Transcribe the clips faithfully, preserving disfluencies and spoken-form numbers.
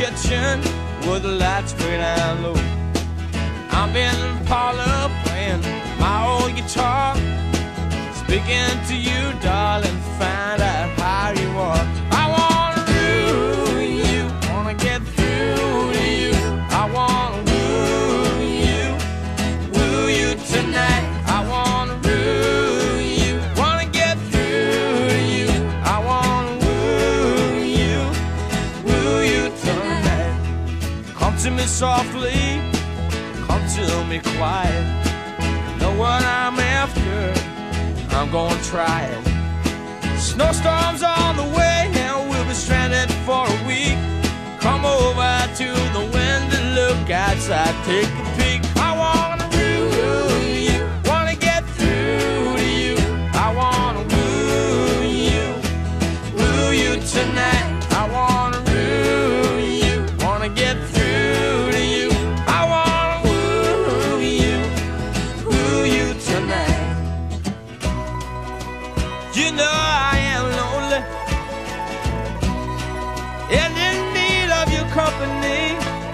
kitchen with the lights way down low. I'm in the parlor playing my old guitar, speaking to you, darling, find out how you are. I wanna woo you, wanna get through to you. I wanna woo you, woo you tonight. I wanna woo you, wanna get through to you. I wanna woo you, woo you tonight. Come to me softly, come to me quiet. Know what I'm after, I'm gonna try it. Snowstorms on the way and we'll be stranded for a week. Come over to the window, look outside, take a peek. I wanna woo you, wanna get through to you. I wanna woo you, woo you tonight. I wanna woo you, wanna get through to you. I wanna woo you, woo you tonight. You know I am lonely and in need of your company.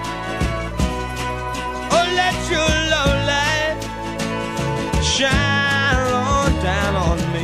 Oh, let your love light shine on down on me.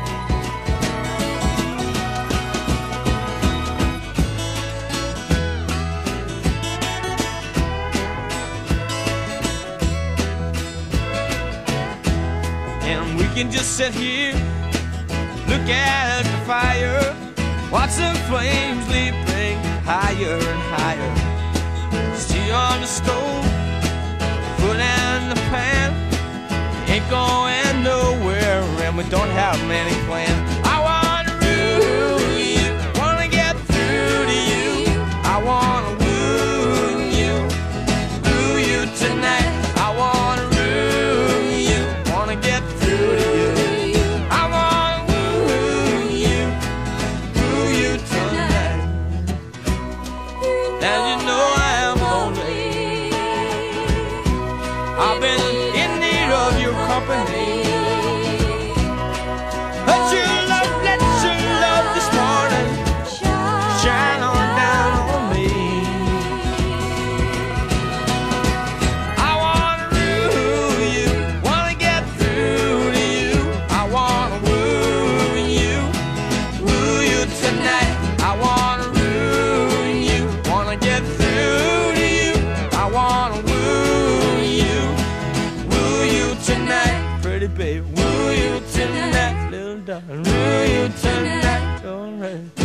And we can just sit here, look at the fire, watch the flames leaping higher and higher. Stay on the stove, foot in the pan, ain't going nowhere and we don't have many plans. I wanna woo you, wanna get through to you. I wanna woo you, woo you tonight. I wanna woo you, wanna get through to you. I've been in need of your company. Let your love, let your love this morning shine on down on me. I wanna woo you, wanna get through to you. I wanna woo you, woo you tonight. I wanna woo you, wanna get through to you. I wanna woo tonight, pretty baby, woo you tonight, little darling, woo you tonight, alright.